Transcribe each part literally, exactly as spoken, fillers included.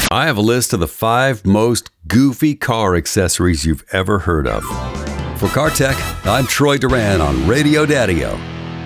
I have a list of the five most goofy car accessories you've ever heard of. For Car Tech, I'm Troy Duran on Radio Daddy-O.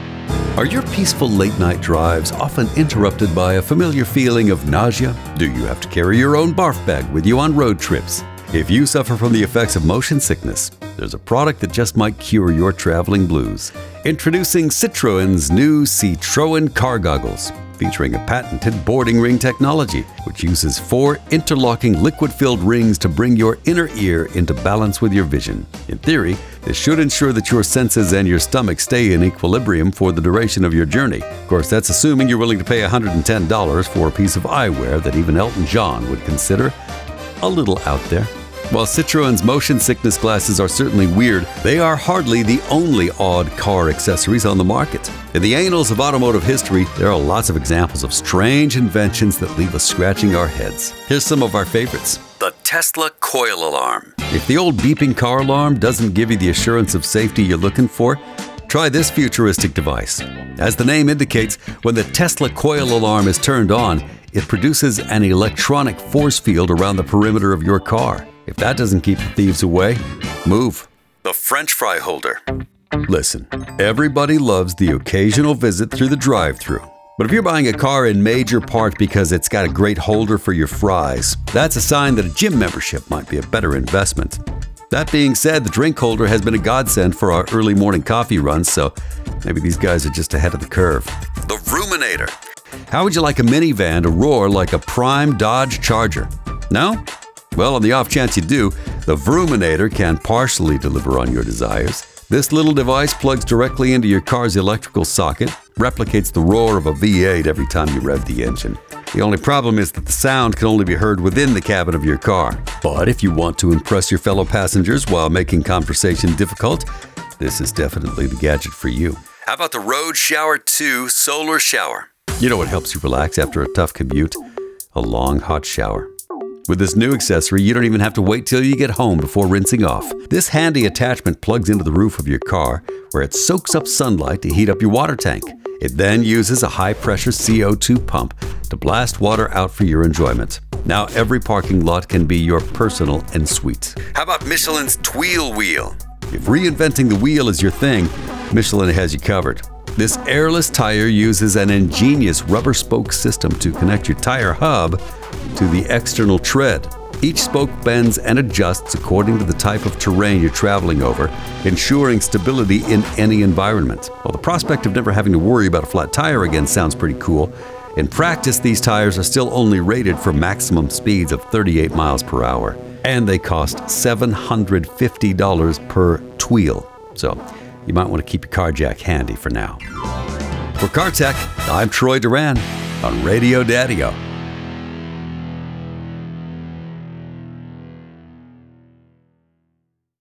Are your peaceful late-night drives often interrupted by a familiar feeling of nausea? Do you have to carry your own barf bag with you on road trips? If you suffer from the effects of motion sickness, there's a product that just might cure your traveling blues. Introducing Citroen's new Citroen Car Goggles, featuring a patented boarding ring technology, which uses four interlocking liquid-filled rings to bring your inner ear into balance with your vision. In theory, this should ensure that your senses and your stomach stay in equilibrium for the duration of your journey. Of course, that's assuming you're willing to pay one hundred ten dollars for a piece of eyewear that even Elton John would consider a little out there. While Citroen's motion sickness glasses are certainly weird, they are hardly the only odd car accessories on the market. In the annals of automotive history, there are lots of examples of strange inventions that leave us scratching our heads. Here's some of our favorites. The Tesla coil alarm. If the old beeping car alarm doesn't give you the assurance of safety you're looking for, try this futuristic device. As the name indicates, when the Tesla coil alarm is turned on, it produces an electronic force field around the perimeter of your car. If that doesn't keep the thieves away, move. The French fry holder. Listen, everybody loves the occasional visit through the drive-thru. But if you're buying a car in major part because it's got a great holder for your fries, that's a sign that a gym membership might be a better investment. That being said, the drink holder has been a godsend for our early morning coffee runs, so maybe these guys are just ahead of the curve. The Ruminator. How would you like a minivan to roar like a prime Dodge Charger? No? Well, on the off chance you do, the Vrominator can partially deliver on your desires. This little device plugs directly into your car's electrical socket, replicates the roar of a V eight every time you rev the engine. The only problem is that the sound can only be heard within the cabin of your car. But if you want to impress your fellow passengers while making conversation difficult, this is definitely the gadget for you. How about the Road Shower two Solar Shower? You know what helps you relax after a tough commute? A long, hot shower. With this new accessory, you don't even have to wait till you get home before rinsing off. This handy attachment plugs into the roof of your car, where it soaks up sunlight to heat up your water tank. It then uses a high-pressure C O two pump to blast water out for your enjoyment. Now every parking lot can be your personal en suite. How about Michelin's Tweel Wheel? If reinventing the wheel is your thing, Michelin has you covered. This airless tire uses an ingenious rubber spoke system to connect your tire hub to the external tread. Each spoke bends and adjusts according to the type of terrain you're traveling over, ensuring stability in any environment. While the prospect of never having to worry about a flat tire again sounds pretty cool, in practice these tires are still only rated for maximum speeds of thirty-eight miles per hour, and they cost seven hundred fifty dollars per Tweel. So you might want to keep your car jack handy for now. For Car Tech, I'm Troy Duran on Radio Daddy-O.